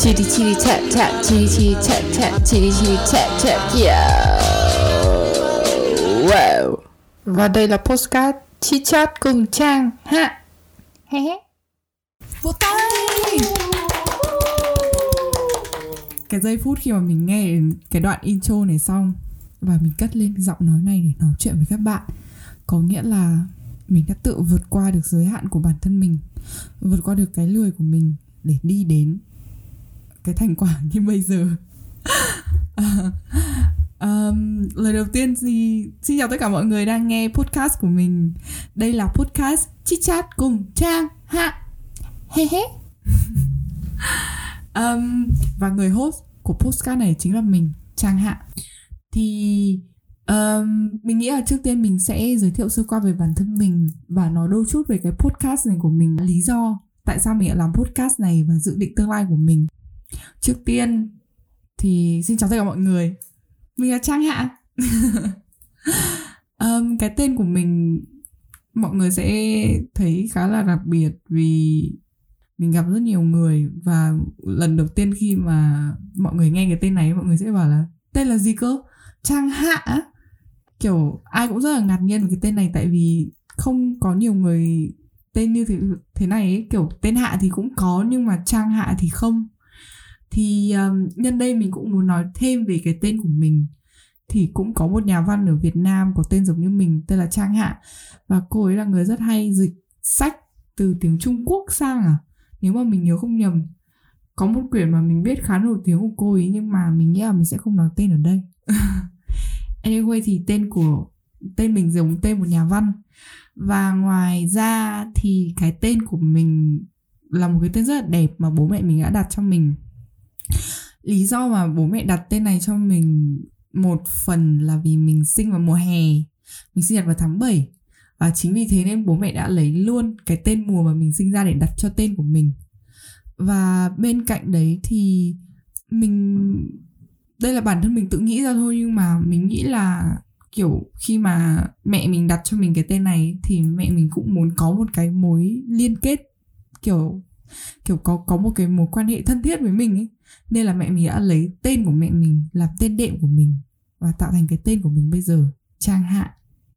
Chitty chitty tap tap, chitty chitty tap tap, chitty chitty tap tap, yeah. Wow. Và đây là podcast Chit Chat cùng Trang ha. He he. Vỗ tay. Cái giây phút khi mà mình nghe cái đoạn intro này xong và mình cất lên giọng nói này để nói chuyện với các bạn, có nghĩa là mình đã tự vượt qua được giới hạn của bản thân mình, vượt qua được cái lười của mình để đi đến cái thành quả như bây giờ. Lời đầu tiên thì xin chào tất cả mọi người đang nghe podcast của mình. Đây là podcast Chit Chat cùng Trang ha. He he. Và người host của podcast này chính là mình, Trang Hạ. Thì mình nghĩ là trước tiên mình sẽ giới thiệu sơ qua về bản thân mình và nói đôi chút về cái podcast này của mình, lý do tại sao mình lại làm podcast này và dự định tương lai của mình. Trước tiên thì xin chào tất cả mọi người, mình là Trang Hạ. Cái tên của mình mọi người sẽ thấy khá là đặc biệt vì mình gặp rất nhiều người và lần đầu tiên khi mà mọi người nghe cái tên này, mọi người sẽ bảo là tên là gì cơ? Trang Hạ. Kiểu ai cũng rất là ngạc nhiên về cái tên này, tại vì không có nhiều người tên như thế này ấy. Kiểu tên Hạ thì cũng có nhưng mà Trang Hạ thì không. Thì nhân đây mình cũng muốn nói thêm về cái tên của mình. Thì cũng có một nhà văn ở Việt Nam có tên giống như mình, tên là Trang Hạ. Và cô ấy là người rất hay dịch sách từ tiếng Trung Quốc sang nếu mà mình nhớ không nhầm. Có một quyển mà mình biết khá nổi tiếng của cô ấy, nhưng mà mình nghĩ là mình sẽ không nói tên ở đây. Anyway thì tên mình giống tên một nhà văn. Và ngoài ra thì cái tên của mình là một cái tên rất là đẹp mà bố mẹ mình đã đặt cho mình. Lý do mà bố mẹ đặt tên này cho mình một phần là vì mình sinh vào mùa hè, mình sinh nhật vào tháng 7. Và chính vì thế nên bố mẹ đã lấy luôn cái tên mùa mà mình sinh ra để đặt cho tên của mình. Và bên cạnh đấy thì đây là bản thân mình tự nghĩ ra thôi, nhưng mà mình nghĩ là kiểu khi mà mẹ mình đặt cho mình cái tên này thì mẹ mình cũng muốn có một cái mối liên kết, kiểu có một cái mối quan hệ thân thiết với mình ấy. Nên là mẹ mình đã lấy tên của mẹ mình làm tên đệm của mình và tạo thành cái tên của mình bây giờ, Trang Hạ.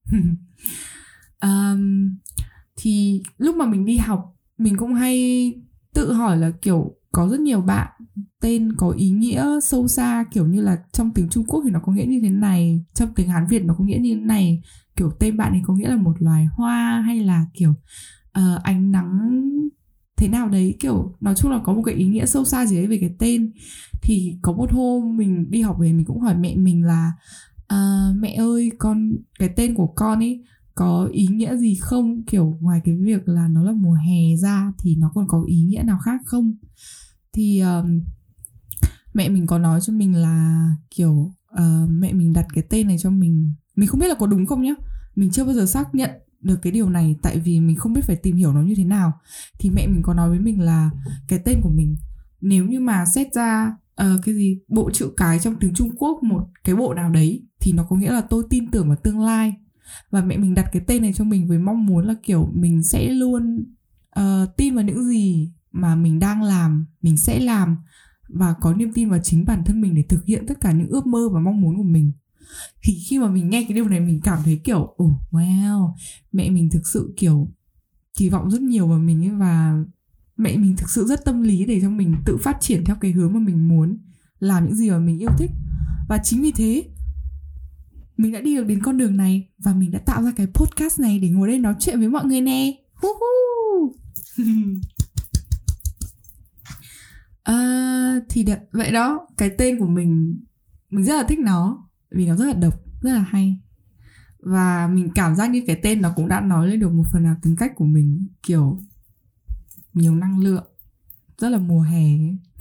Thì lúc mà mình đi học, mình cũng hay tự hỏi là kiểu có rất nhiều bạn tên có ý nghĩa sâu xa, kiểu như là trong tiếng Trung Quốc thì nó có nghĩa như thế này, trong tiếng Hán Việt nó có nghĩa như thế này, kiểu tên bạn ấy có nghĩa là một loài hoa hay là kiểu ánh nắng thế nào đấy, kiểu nói chung là có một cái ý nghĩa sâu xa gì đấy về cái tên. Thì có một hôm mình đi học về, mình cũng hỏi mẹ mình là mẹ ơi, cái tên của con ấy có ý nghĩa gì không, kiểu ngoài cái việc là nó là mùa hè ra thì nó còn có ý nghĩa nào khác không. Thì mẹ mình có nói cho mình là kiểu mẹ mình đặt cái tên này cho mình không biết là có đúng không nhá, mình chưa bao giờ xác nhận được cái điều này tại vì mình không biết phải tìm hiểu nó như thế nào. Thì mẹ mình có nói với mình là cái tên của mình nếu như mà xét ra bộ chữ cái trong tiếng Trung Quốc, một cái bộ nào đấy, thì nó có nghĩa là tôi tin tưởng vào tương lai. Và mẹ mình đặt cái tên này cho mình với mong muốn là kiểu mình sẽ luôn tin vào những gì mà mình đang làm, mình sẽ làm, và có niềm tin vào chính bản thân mình để thực hiện tất cả những ước mơ và mong muốn của mình. Thì khi mà mình nghe cái điều này, mình cảm thấy kiểu wow, mẹ mình thực sự kiểu kỳ vọng rất nhiều vào mình ấy, và mẹ mình thực sự rất tâm lý để cho mình tự phát triển theo cái hướng mà mình muốn, làm những gì mà mình yêu thích. Và chính vì thế mình đã đi được đến con đường này và mình đã tạo ra cái podcast này để ngồi đây nói chuyện với mọi người nè. Thì vậy đó, cái tên của mình rất là thích nó vì nó rất là độc, rất là hay. Và mình cảm giác như cái tên nó cũng đã nói lên được một phần nào tính cách của mình, kiểu nhiều năng lượng, rất là mùa hè.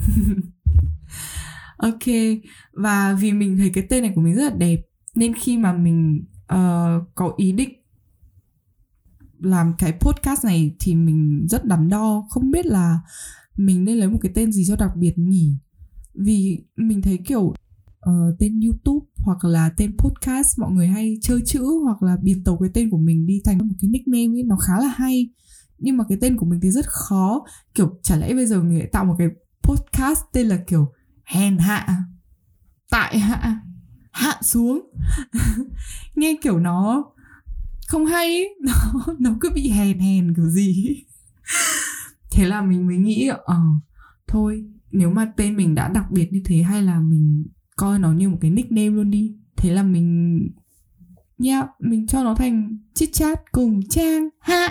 Ok, và vì mình thấy cái tên này của mình rất là đẹp, nên khi mà mình có ý định làm cái podcast này thì mình rất đắn đo, không biết là mình nên lấy một cái tên gì cho đặc biệt nhỉ. Vì mình thấy kiểu tên YouTube hoặc là tên podcast mọi người hay chơi chữ hoặc là biến tấu cái tên của mình đi thành một cái nickname ấy, nó khá là hay. Nhưng mà cái tên của mình thì rất khó. Kiểu chả lẽ bây giờ mình lại tạo một cái podcast tên là kiểu hèn hạ, tại hạ, hạ xuống. Nghe kiểu nó không hay ấy. Nó cứ bị hèn kiểu gì. Thế là mình mới nghĩ thôi, nếu mà tên mình đã đặc biệt như thế, hay là mình coi nó như một cái nickname luôn đi. Thế là mình cho nó thành chit chat cùng Trang hạ.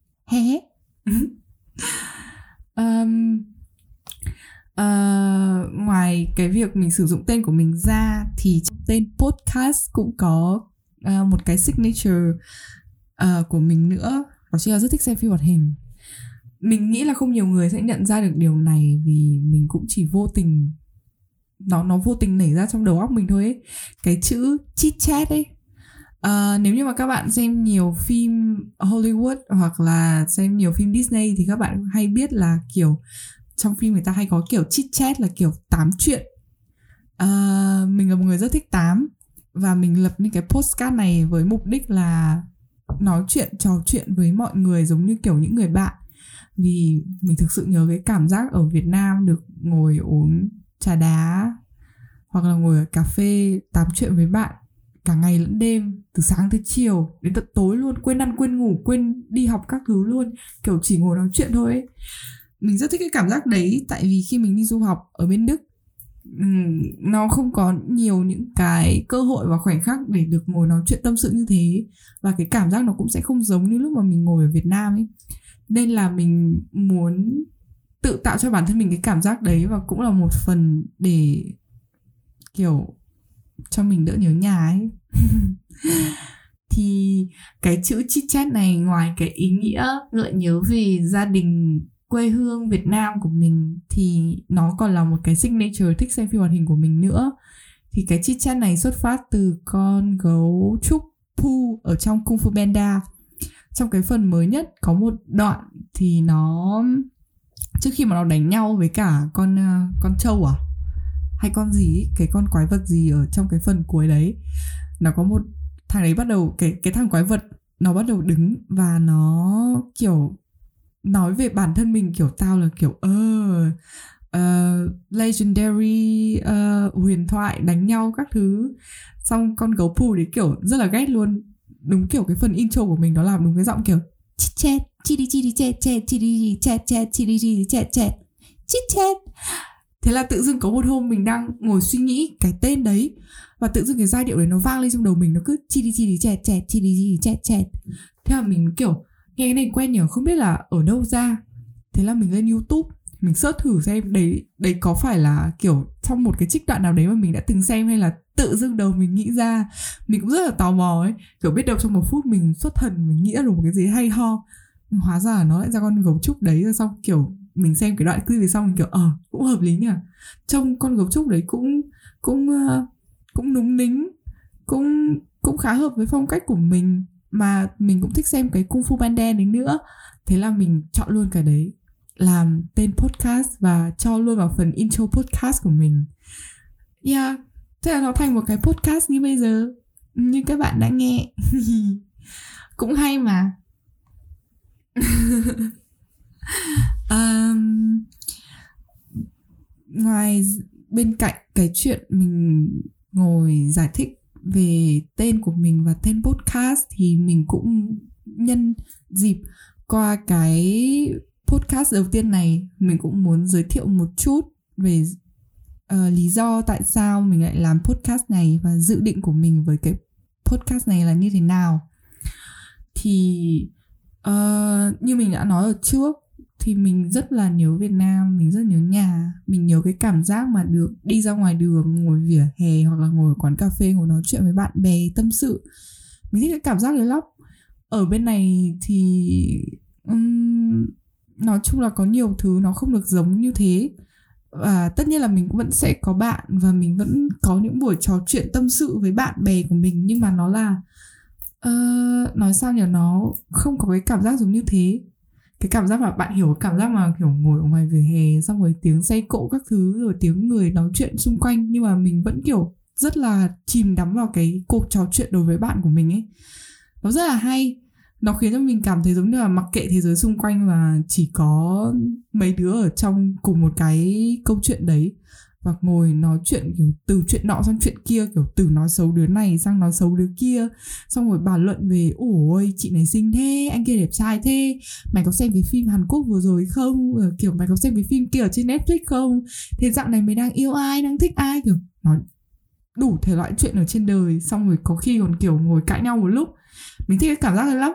Ngoài cái việc mình sử dụng tên của mình ra, thì trong tên podcast cũng có một cái signature của mình nữa, đó chính là rất thích xem phim hoạt hình. Mình nghĩ là không nhiều người sẽ nhận ra được điều này, vì mình cũng chỉ vô tình, nó vô tình nảy ra trong đầu óc mình thôi ấy. Cái chữ chit chat ấy. Nếu như mà các bạn xem nhiều phim Hollywood hoặc là xem nhiều phim Disney thì các bạn hay biết là kiểu trong phim người ta hay có kiểu chit chat là kiểu tám chuyện. Mình là một người rất thích tám, và mình lập những cái podcast này với mục đích là nói chuyện, trò chuyện với mọi người giống như kiểu những người bạn. Vì mình thực sự nhớ cái cảm giác ở Việt Nam được ngồi uống trà đá hoặc là ngồi ở cà phê tám chuyện với bạn cả ngày lẫn đêm, từ sáng tới chiều đến tận tối luôn, quên ăn quên ngủ, quên đi học các thứ luôn, kiểu chỉ ngồi nói chuyện thôi ấy. Mình rất thích cái cảm giác đấy, tại vì khi mình đi du học ở bên Đức, nó không có nhiều những cái cơ hội và khoảnh khắc để được ngồi nói chuyện tâm sự như thế, và cái cảm giác nó cũng sẽ không giống như lúc mà mình ngồi ở Việt Nam ấy. Nên là mình muốn tự tạo cho bản thân mình cái cảm giác đấy, và cũng là một phần để kiểu cho mình đỡ nhớ nhà ấy. Thì cái chữ chit chat này, ngoài cái ý nghĩa gợi nhớ về gia đình quê hương Việt Nam của mình, thì nó còn là một cái signature thích xem phim hoạt hình của mình nữa. Thì cái chit chat này xuất phát từ con gấu trúc Pooh ở trong Kung Fu Panda. Trong cái phần mới nhất có một đoạn thì nó, trước khi mà nó đánh nhau với cả con trâu hay con gì ấy, cái con quái vật gì ở trong cái phần cuối đấy, nó có một thằng đấy bắt đầu, cái thằng quái vật nó bắt đầu đứng và nó kiểu nói về bản thân mình, kiểu tao là kiểu legendary, huyền thoại đánh nhau các thứ. Xong con gấu Pooh đấy kiểu rất là ghét luôn, đúng kiểu cái phần intro của mình đó là đúng cái giọng kiểu chit chat, chidi chidi chat chat, chidi chat chat, chidi chidi chat chat, chit chat. Thế là tự dưng có một hôm mình đang ngồi suy nghĩ cái tên đấy, và tự dưng cái giai điệu đấy nó vang lên trong đầu mình, nó cứ chidi chidi chat chat, chidi chidi chat chat. Thế là mình kiểu nghe cái này quen nhỉ, không biết là ở đâu ra. Thế là mình lên YouTube, mình search thử xem đấy có phải là kiểu trong một cái trích đoạn nào đấy mà mình đã từng xem, hay là tự dưng đầu mình nghĩ ra. Mình cũng rất là tò mò ấy, kiểu biết đâu trong một phút mình xuất thần, mình nghĩ được một cái gì hay ho, hóa ra nó lại ra con gấu trúc đấy. Rồi xong kiểu mình xem cái đoạn clip về xong mình kiểu cũng hợp lý nhỉ. Trông con gấu trúc đấy cũng núng nính, cũng khá hợp với phong cách của mình, mà mình cũng thích xem cái Kung Fu Panda đấy nữa. Thế là mình chọn luôn cái đấy làm tên podcast và cho luôn vào phần intro podcast của mình. Thế là nó thành một cái podcast như bây giờ, như các bạn đã nghe. Cũng hay mà. Ngoài bên cạnh cái chuyện mình ngồi giải thích về tên của mình và tên podcast, thì mình cũng nhân dịp qua cái podcast đầu tiên này, mình cũng muốn giới thiệu một chút về lý do tại sao mình lại làm podcast này và dự định của mình với cái podcast này là như thế nào. Thì như mình đã nói ở trước, thì mình rất là nhớ Việt Nam, mình rất nhớ nhà. Mình nhớ cái cảm giác mà được đi ra ngoài đường, ngồi vỉa hè hoặc là ngồi ở quán cà phê, ngồi nói chuyện với bạn bè, tâm sự. Mình thích cái cảm giác đấy lắm. Ở bên này thì nói chung là có nhiều thứ nó không được giống như thế. Và tất nhiên là mình cũng vẫn sẽ có bạn, và mình vẫn có những buổi trò chuyện tâm sự với bạn bè của mình, nhưng mà nó là nói sao nhỉ, nó không có cái cảm giác giống như thế. Cái cảm giác mà bạn hiểu, cảm giác mà kiểu ngồi ở ngoài vỉa hè, xong rồi tiếng xe cộ các thứ, rồi tiếng người nói chuyện xung quanh, nhưng mà mình vẫn kiểu rất là chìm đắm vào cái cuộc trò chuyện đối với bạn của mình ấy. Nó rất là hay. Nó khiến cho mình cảm thấy giống như là mặc kệ thế giới xung quanh và chỉ có mấy đứa ở trong cùng một cái câu chuyện đấy, và ngồi nói chuyện kiểu từ chuyện nọ sang chuyện kia, kiểu từ nói xấu đứa này sang nói xấu đứa kia, xong rồi bàn luận về ôi chị này xinh thế, anh kia đẹp trai thế, mày có xem cái phim Hàn Quốc vừa rồi không, kiểu mày có xem cái phim kia ở trên Netflix không, thế dạo này mày đang yêu ai, đang thích ai, kiểu nói đủ thể loại chuyện ở trên đời, xong rồi có khi còn kiểu ngồi cãi nhau một lúc. Mình thích cái cảm giác này lắm.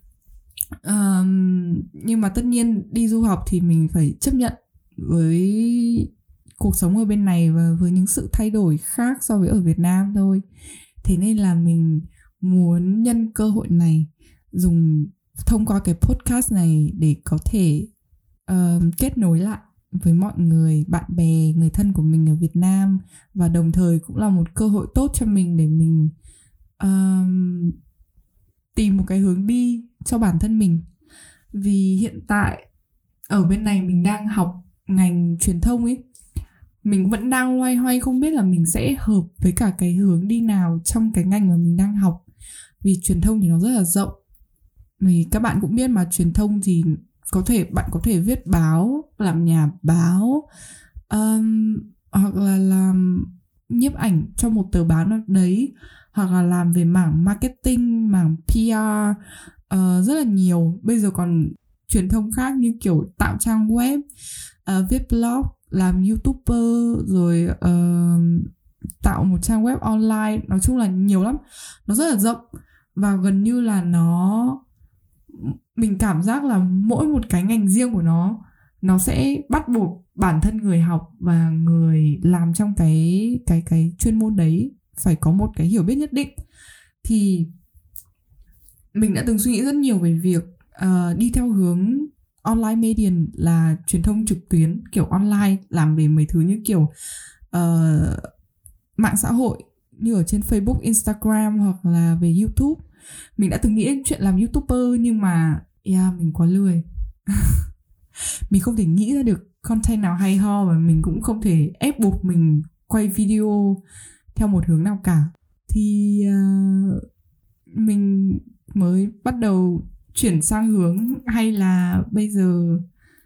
Nhưng mà tất nhiên đi du học thì mình phải chấp nhận với cuộc sống ở bên này và với những sự thay đổi khác so với ở Việt Nam thôi. Thế nên là mình muốn nhân cơ hội này, dùng thông qua cái podcast này để có thể kết nối lại với mọi người, bạn bè, người thân của mình ở Việt Nam, và đồng thời cũng là một cơ hội tốt cho mình để mình tìm một cái hướng đi cho bản thân mình. Vì hiện tại ở bên này mình đang học ngành truyền thông ấy, mình vẫn đang loay hoay không biết là mình sẽ hợp với cả cái hướng đi nào trong cái ngành mà mình đang học. Vì truyền thông thì nó rất là rộng, vì các bạn cũng biết mà, truyền thông thì bạn có thể viết báo, làm nhà báo, hoặc là làm nhiếp ảnh cho một tờ báo nào đấy, hoặc là làm về mảng marketing, mảng PR, rất là nhiều. Bây giờ còn truyền thông khác như kiểu tạo trang web, viết blog, làm YouTuber, rồi tạo một trang web online. Nói chung là nhiều lắm, nó rất là rộng, và gần như là mình cảm giác là mỗi một cái ngành riêng của nó sẽ bắt buộc bản thân người học và người làm trong cái chuyên môn đấy phải có một cái hiểu biết nhất định. Thì mình đã từng suy nghĩ rất nhiều về việc đi theo hướng online media, là truyền thông trực tuyến kiểu online, làm về mấy thứ như kiểu mạng xã hội như ở trên Facebook, Instagram, hoặc là về YouTube. Mình đã từng nghĩ đến chuyện làm YouTuber, nhưng mà mình quá lười. Mình không thể nghĩ ra được content nào hay ho, và mình cũng không thể ép buộc mình quay video theo một hướng nào cả. Thì mình mới bắt đầu chuyển sang hướng, hay là bây giờ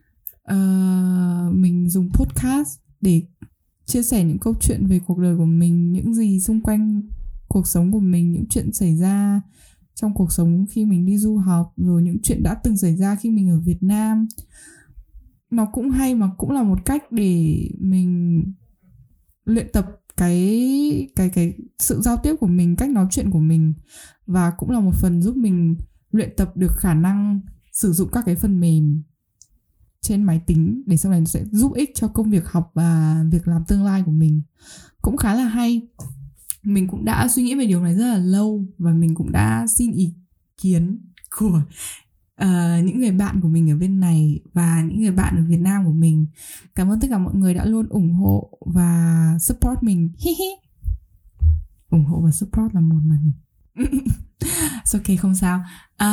mình dùng podcast để chia sẻ những câu chuyện về cuộc đời của mình, những gì xung quanh cuộc sống của mình, những chuyện xảy ra trong cuộc sống khi mình đi du học, rồi những chuyện đã từng xảy ra khi mình ở Việt Nam. Nó cũng hay, mà cũng là một cách để mình luyện tập cái sự giao tiếp của mình, cách nói chuyện của mình, và cũng là một phần giúp mình luyện tập được khả năng sử dụng các cái phần mềm trên máy tính, để sau này nó sẽ giúp ích cho công việc học và việc làm tương lai của mình. Cũng khá là hay. Mình cũng đã suy nghĩ về điều này rất là lâu, và mình cũng đã xin ý kiến của những người bạn của mình ở bên này và những người bạn ở Việt Nam của mình. Cảm ơn tất cả mọi người đã luôn ủng hộ và support mình. Ủng hộ và support là một mà. Ok, không sao.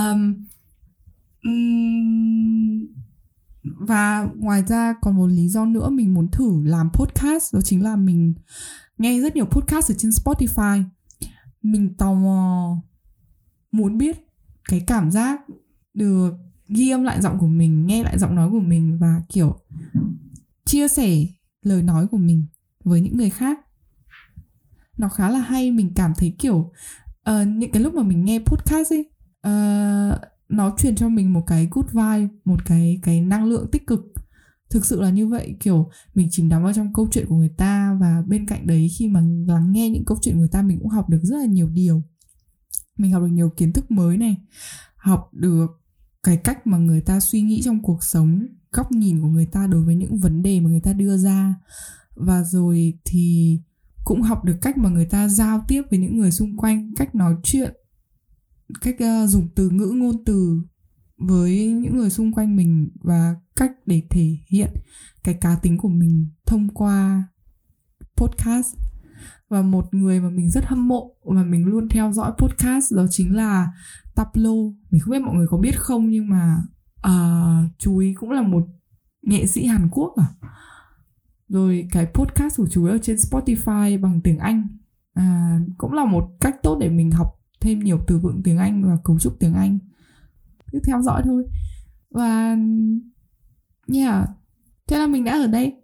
Và ngoài ra còn một lý do nữa mình muốn thử làm podcast, đó chính là mình nghe rất nhiều podcast ở trên Spotify. Mình tò mò muốn biết cái cảm giác được ghi âm lại giọng của mình, nghe lại giọng nói của mình, và kiểu chia sẻ lời nói của mình với những người khác. Nó khá là hay. Mình cảm thấy kiểu những cái lúc mà mình nghe podcast ấy, nó truyền cho mình một cái good vibe, một cái năng lượng tích cực. Thực sự là như vậy, kiểu mình chìm đắm vào trong câu chuyện của người ta, và bên cạnh đấy khi mà lắng nghe những câu chuyện của người ta, mình cũng học được rất là nhiều điều. Mình học được nhiều kiến thức mới này, học được cái cách mà người ta suy nghĩ trong cuộc sống, góc nhìn của người ta đối với những vấn đề mà người ta đưa ra, và rồi thì cũng học được cách mà người ta giao tiếp với những người xung quanh, cách nói chuyện, cách dùng từ ngữ, ngôn từ với những người xung quanh mình, và cách để thể hiện cái cá tính của mình thông qua podcast. Và một người mà mình rất hâm mộ và mình luôn theo dõi podcast đó chính là Taplo. Mình không biết mọi người có biết không, nhưng mà chú ý cũng là một nghệ sĩ Hàn Quốc Rồi cái podcast của chú ấy ở trên Spotify bằng tiếng Anh, cũng là một cách tốt để mình học thêm nhiều từ vựng tiếng Anh và cấu trúc tiếng Anh. cứ theo dõi thôi. Và yeah, thế là mình đã ở đây.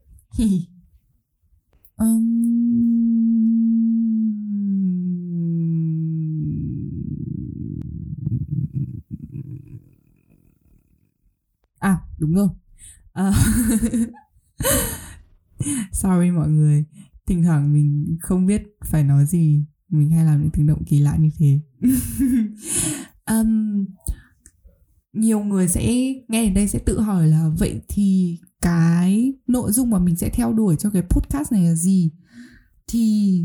Đúng rồi. Sorry mọi người, thỉnh thoảng mình không biết phải nói gì, mình hay làm những tiếng động kỳ lạ như thế. Nhiều người sẽ nghe đến đây sẽ tự hỏi là vậy thì cái nội dung mà mình sẽ theo đuổi cho cái podcast này là gì? Thì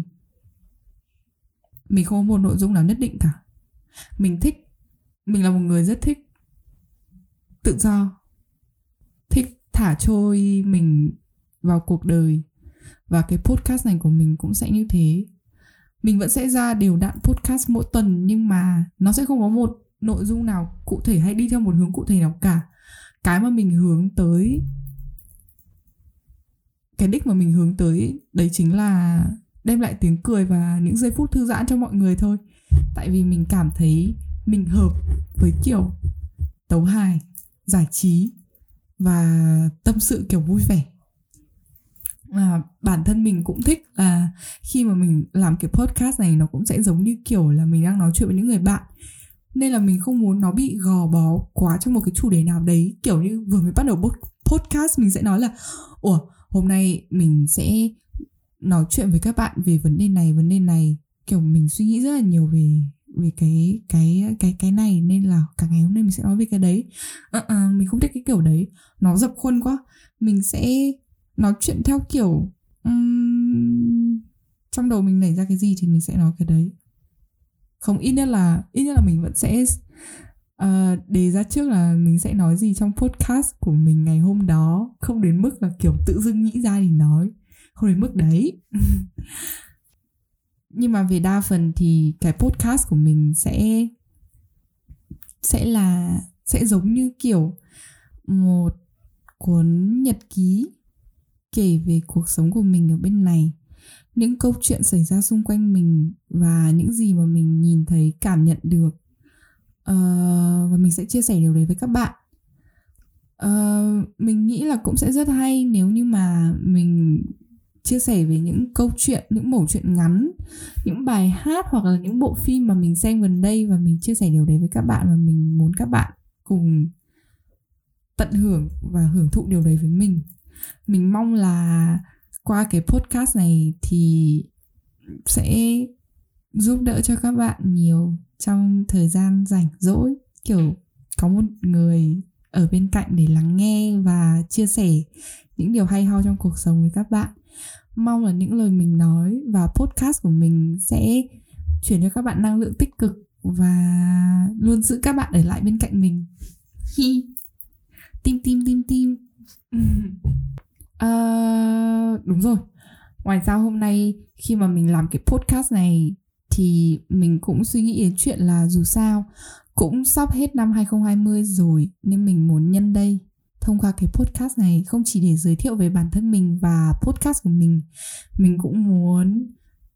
mình không có một nội dung nào nhất định cả. Mình là một người rất thích tự do, thích thả trôi mình vào cuộc đời. Và cái podcast này của mình cũng sẽ như thế. Mình vẫn sẽ ra đều đặn podcast mỗi tuần, nhưng mà nó sẽ không có một nội dung nào cụ thể hay đi theo một hướng cụ thể nào cả. Cái mà mình hướng tới, cái đích mà mình hướng tới đấy chính là đem lại tiếng cười và những giây phút thư giãn cho mọi người thôi. Tại vì mình cảm thấy mình hợp với kiểu tấu hài, giải trí và tâm sự kiểu vui vẻ. Bản thân mình cũng thích là khi mà mình làm cái podcast này nó cũng sẽ giống như kiểu là mình đang nói chuyện với những người bạn. Nên là mình không muốn nó bị gò bó quá trong một cái chủ đề nào đấy. Kiểu như vừa mới bắt đầu podcast mình sẽ nói là hôm nay mình sẽ nói chuyện với các bạn về vấn đề này. Kiểu mình suy nghĩ rất là nhiều về cái này, nên là cả ngày hôm nay mình sẽ nói về cái đấy. Mình không thích cái kiểu đấy, nó dập khuôn quá. Mình sẽ nói chuyện theo kiểu trong đầu mình nảy ra cái gì thì mình sẽ nói cái đấy. Không, ít nhất là mình vẫn sẽ đề ra trước là mình sẽ nói gì trong podcast của mình ngày hôm đó. Không đến mức là kiểu tự dưng nghĩ ra thì nói, không đến mức đấy. Nhưng mà về đa phần thì cái podcast của mình sẽ giống như kiểu một cuốn nhật ký kể về cuộc sống của mình ở bên này, những câu chuyện xảy ra xung quanh mình và những gì mà mình nhìn thấy, cảm nhận được. Và mình sẽ chia sẻ điều đấy với các bạn. Mình nghĩ là cũng sẽ rất hay nếu như mà mình chia sẻ về những câu chuyện, những mẩu chuyện ngắn, những bài hát hoặc là những bộ phim mà mình xem gần đây, và mình chia sẻ điều đấy với các bạn, và mình muốn các bạn cùng tận hưởng và hưởng thụ điều đấy với mình. Mình mong là qua cái podcast này thì sẽ giúp đỡ cho các bạn nhiều trong thời gian rảnh rỗi, kiểu có một người ở bên cạnh để lắng nghe và chia sẻ những điều hay ho trong cuộc sống với các bạn. Mong là những lời mình nói và podcast của mình sẽ chuyển cho các bạn năng lượng tích cực và luôn giữ các bạn ở lại bên cạnh mình. Tim. Đúng rồi. Ngoài ra hôm nay khi mà mình làm cái podcast này thì mình cũng suy nghĩ đến chuyện là dù sao cũng sắp hết năm 2020 rồi, nên mình muốn nhân đây thông qua cái podcast này không chỉ để giới thiệu về bản thân mình và podcast của mình cũng muốn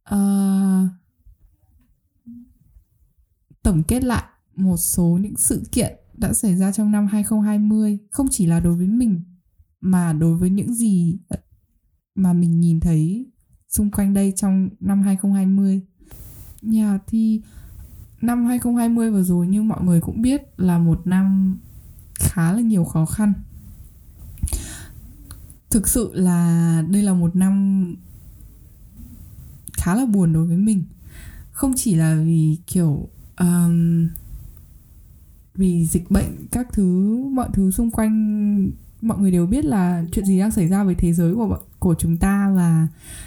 tổng kết lại một số những sự kiện đã xảy ra trong năm 2020, không chỉ là đối với mình mà đối với những gì mà mình nhìn thấy xung quanh đây trong năm 2020. Thì năm 2020 vừa rồi như mọi người cũng biết là một năm khá là nhiều khó khăn. Thực sự là đây là một năm khá là buồn đối với mình. Không chỉ là vì kiểu vì dịch bệnh các thứ, mọi thứ xung quanh mọi người đều biết là chuyện gì đang xảy ra với thế giới của chúng ta, và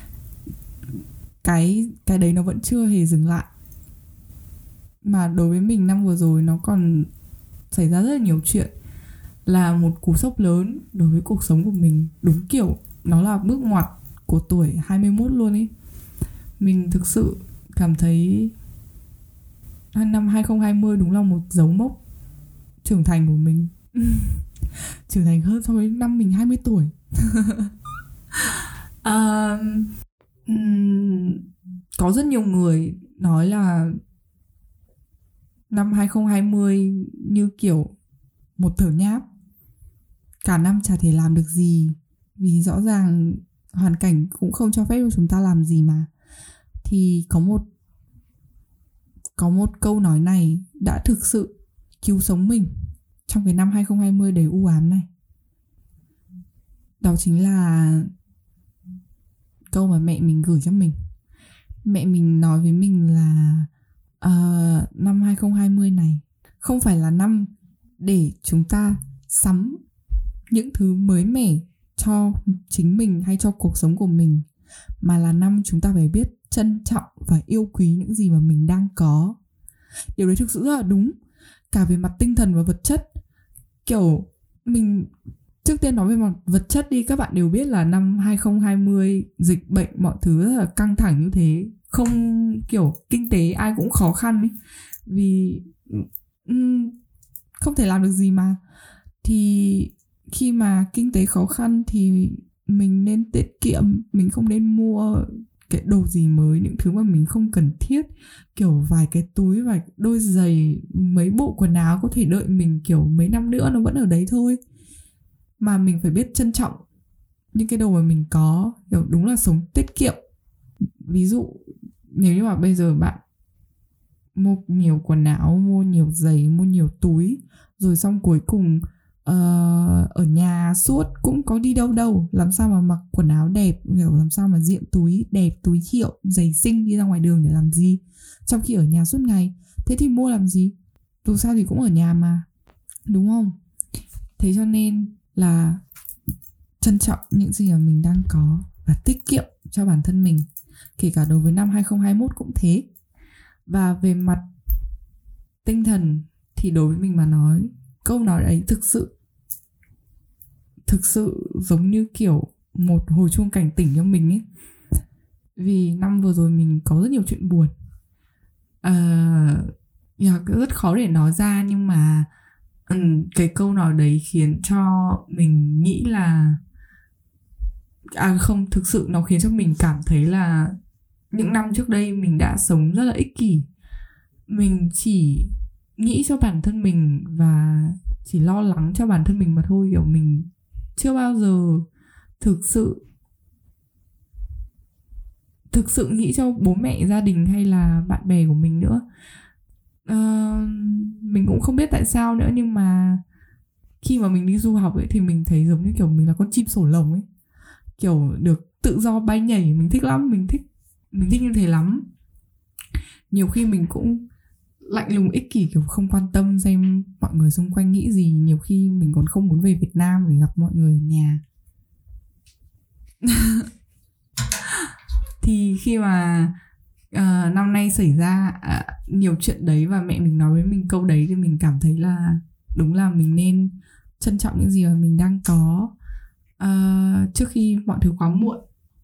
cái đấy nó vẫn chưa hề dừng lại. Mà đối với mình năm vừa rồi nó còn xảy ra rất là nhiều chuyện, là một cú sốc lớn đối với cuộc sống của mình. Đúng kiểu nó là bước ngoặt của tuổi 21 luôn ấy. Mình thực sự cảm thấy năm 2020 đúng là một dấu mốc trưởng thành của mình. Trưởng thành hơn so với năm mình 20 tuổi. Có rất nhiều người nói là năm 2020 như kiểu một thở nháp. Cả năm chả thể làm được gì, vì rõ ràng hoàn cảnh cũng không cho phép chúng ta làm gì mà. Thì có một câu nói này đã thực sự cứu sống mình trong cái năm 2020 đầy u ám này. Đó chính là câu mà mẹ mình gửi cho mình. Mẹ mình nói với mình là năm 2020 này không phải là năm để chúng ta sắm những thứ mới mẻ cho chính mình hay cho cuộc sống của mình, mà là năm chúng ta phải biết trân trọng và yêu quý những gì mà mình đang có. Điều đấy thực sự rất là đúng, cả về mặt tinh thần và vật chất. Kiểu mình trước tiên nói về mặt vật chất đi, các bạn đều biết là năm 2020 dịch bệnh mọi thứ rất là căng thẳng như thế, không kiểu kinh tế ai cũng khó khăn ấy, vì không thể làm được gì mà. Thì khi mà kinh tế khó khăn thì mình nên tiết kiệm, mình không nên mua cái đồ gì mới, những thứ mà mình không cần thiết, kiểu vài cái túi, vài đôi giày, mấy bộ quần áo có thể đợi mình kiểu mấy năm nữa nó vẫn ở đấy thôi. Mà mình phải biết trân trọng những cái đồ mà mình có, kiểu đúng là sống tiết kiệm. Ví dụ nếu như mà bây giờ bạn mua nhiều quần áo, mua nhiều giày, mua nhiều túi, rồi xong cuối cùng ở nhà suốt cũng có đi đâu, làm sao mà mặc quần áo đẹp, kiểu làm sao mà diện túi đẹp, túi hiệu, giày xinh đi ra ngoài đường để làm gì, trong khi ở nhà suốt ngày. Thế thì mua làm gì, dù sao thì cũng ở nhà mà, đúng không? Thế cho nên là trân trọng những gì mà mình đang có và tiết kiệm cho bản thân mình, kể cả đối với năm 2021 cũng thế. Và về mặt tinh thần thì đối với mình mà nói, câu nói ấy thực sự giống như kiểu một hồi chuông cảnh tỉnh cho mình ấy. Vì năm vừa rồi mình có rất nhiều chuyện buồn, rất khó để nói ra, nhưng mà cái câu nói đấy khiến cho mình nghĩ là không, thực sự nó khiến cho mình cảm thấy là những năm trước đây mình đã sống rất là ích kỷ. Mình chỉ nghĩ cho bản thân mình và chỉ lo lắng cho bản thân mình mà thôi. Kiểu mình chưa bao giờ thực sự nghĩ cho bố mẹ, gia đình hay là bạn bè của mình nữa. Mình cũng không biết tại sao nữa, nhưng mà khi mà mình đi du học ấy thì mình thấy giống như kiểu mình là con chim sổ lồng ấy, kiểu được tự do bay nhảy. Mình thích lắm, mình thích như thế lắm. Nhiều khi mình cũng lạnh lùng ích kỷ, kiểu không quan tâm xem mọi người xung quanh nghĩ gì. Nhiều khi mình còn không muốn về Việt Nam để gặp mọi người ở nhà. Thì khi mà năm nay xảy ra nhiều chuyện đấy và mẹ mình nói với mình câu đấy, thì mình cảm thấy là đúng là mình nên trân trọng những gì mà mình đang có trước khi mọi thứ quá muộn.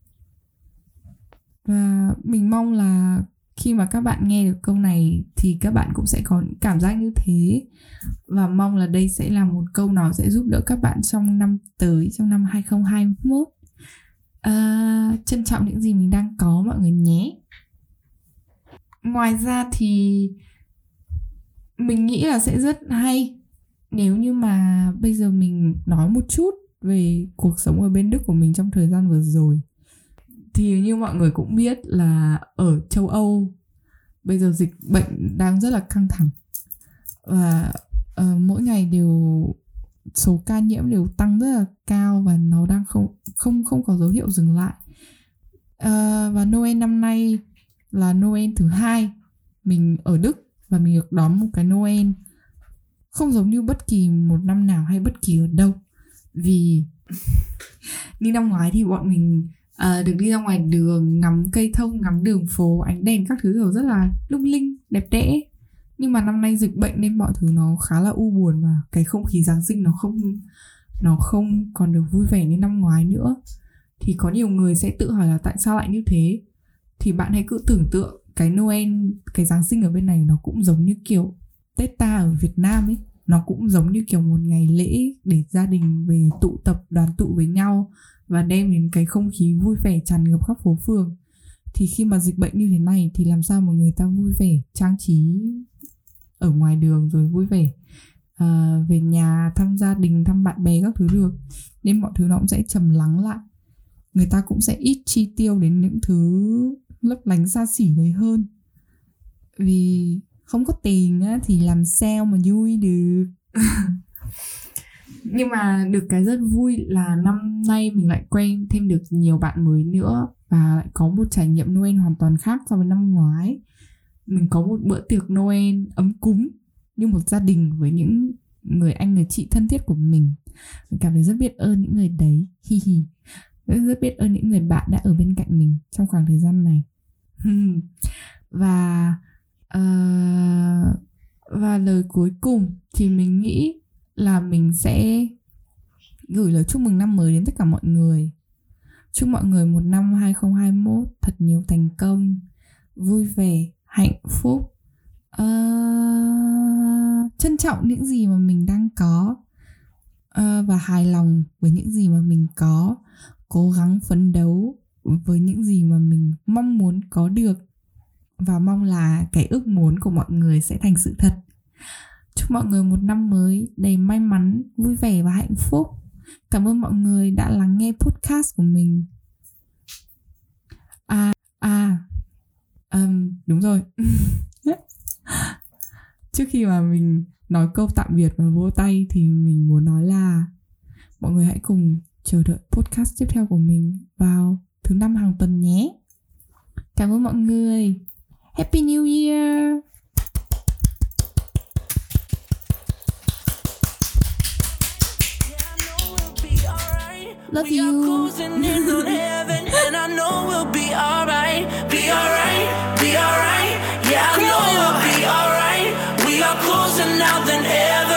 Và mình mong là khi mà các bạn nghe được câu này thì các bạn cũng sẽ có cảm giác như thế. Và mong là đây sẽ là một câu nói sẽ giúp đỡ các bạn trong năm tới, trong năm 2021. Trân trọng những gì mình đang có mọi người nhé. Ngoài ra thì mình nghĩ là sẽ rất hay nếu như mà bây giờ mình nói một chút về cuộc sống ở bên Đức của mình trong thời gian vừa rồi. Thì như mọi người cũng biết là ở châu Âu bây giờ dịch bệnh đang rất là căng thẳng. Và mỗi ngày số ca nhiễm đều tăng rất là cao, và nó đang không có dấu hiệu dừng lại. Và Noel năm nay là Noel thứ 2 mình ở Đức, và mình được đón một cái Noel không giống như bất kỳ một năm nào hay bất kỳ ở đâu. Vì như năm ngoái thì bọn mình được đi ra ngoài đường, ngắm cây thông, ngắm đường phố, ánh đèn các thứ đều rất là lung linh, đẹp đẽ. Nhưng mà năm nay dịch bệnh nên mọi thứ nó khá là u buồn, và cái không khí Giáng sinh nó không còn được vui vẻ như năm ngoái nữa. Thì có nhiều người sẽ tự hỏi là tại sao lại như thế. Thì bạn hãy cứ tưởng tượng cái Noel, cái Giáng sinh ở bên này nó cũng giống như kiểu Tết ta ở Việt Nam ấy. Nó cũng giống như kiểu một ngày lễ để gia đình về tụ tập, đoàn tụ với nhau và đem đến cái không khí vui vẻ tràn ngập khắp phố phường. Thì khi mà dịch bệnh như thế này thì làm sao mà người ta vui vẻ trang trí ở ngoài đường, rồi vui vẻ về nhà, thăm gia đình, thăm bạn bè các thứ được. Nên mọi thứ nó cũng sẽ trầm lắng lại. Người ta cũng sẽ ít chi tiêu đến những thứ lấp lánh xa xỉ đấy hơn. Vì không có tiền á, thì làm sao mà vui được. Nhưng mà được cái rất vui là năm nay mình lại quen thêm được nhiều bạn mới nữa. Và lại có một trải nghiệm Noel hoàn toàn khác so với năm ngoái. Mình có một bữa tiệc Noel ấm cúng như một gia đình với những người anh, người chị thân thiết của mình. Mình cảm thấy rất biết ơn những người đấy. Rất biết ơn những người bạn đã ở bên cạnh mình trong khoảng thời gian này. Và lời cuối cùng thì mình nghĩ là mình sẽ gửi lời chúc mừng năm mới đến tất cả mọi người. Chúc mọi người một năm 2021 thật nhiều thành công, vui vẻ, hạnh phúc, trân trọng những gì mà mình đang có, và hài lòng với những gì mà mình có, cố gắng phấn đấu với những gì mà mình mong muốn có được, và mong là cái ước muốn của mọi người sẽ thành sự thật. Chúc mọi người một năm mới đầy may mắn, vui vẻ và hạnh phúc. Cảm ơn mọi người đã lắng nghe podcast của mình. Đúng rồi. Trước khi mà mình nói câu tạm biệt và vỗ tay thì mình muốn nói là mọi người hãy cùng chờ đợi podcast tiếp theo của mình vào thứ 5 hàng tuần nhé. Cảm ơn mọi người. Happy New Year. Love you. And I know we'll be alright. Be alright. Be alright. Yeah, I know we'll be alright. We are closer now than ever.